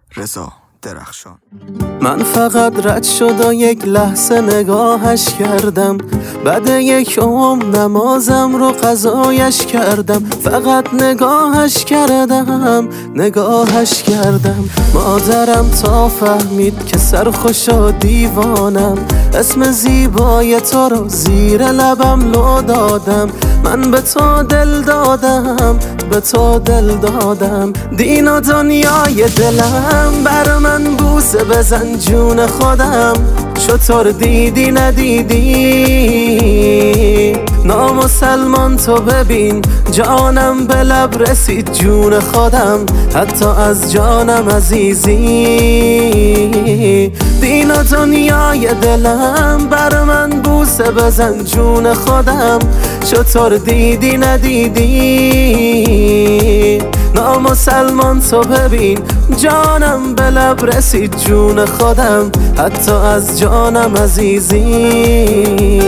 رضا درخشان. من فقط رد شد و یک لحظه نگاهش کردم، بعد یک عمر نمازم رو قضایش کردم. فقط نگاهش کردم. مادرم تا فهمید که سرخوش و دیوانم، اسم زیبای تو رو زیر لبم لو دادم. من به تو دل دادم، دین و دنیای دلم. بر من بوسه بزن جون خودم، چطور دیدی ندیدی؟ نامسلمان تو ببین، جانم به لب رسید جون خودم، حتی از جانم عزیزی. دین و دنیای دلم، بر من بوسه بزن جون خودم، چطور دیدی ندیدی؟ نامسلمان تو ببین، جانم به لب رسید جون خودم، حتی از جانم عزیزی.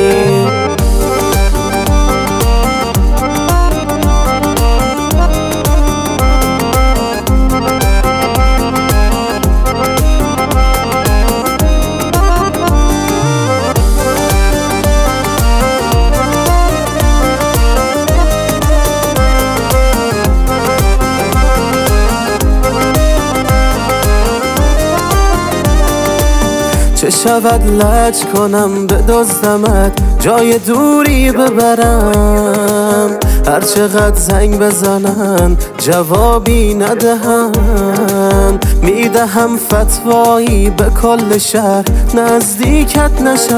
چه شود لج کنم بدزدمت، جای دوری ببرم، هر چقدر زنگ بزنن جوابی ندهم. میدهم فتوایی به کل شهر نزدیکت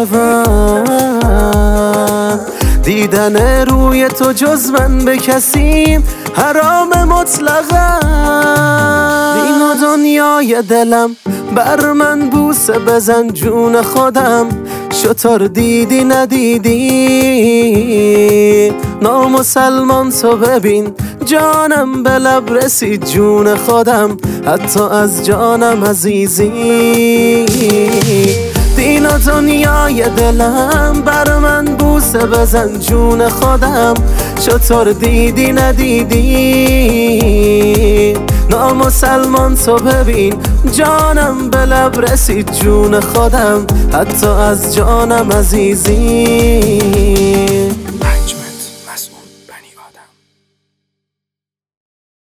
نشوم. دیدن روی تو جز من به کسیم حرام مطلقا. دین و دنیای دلم، بر من بوسه بزن جون خودم، چطور دیدی ندیدی؟ نامسلمان تو ببین، جانم به لب رسید جون خودم، حتی از جانم عزیزی. دین و دنیای دلم، بر من بوسه بزن جون خودم، چطور دیدی ندیدی؟ نامسلمان تو ببین، جانم به لب رسید جون خودم، حتی از جانم عزیزی.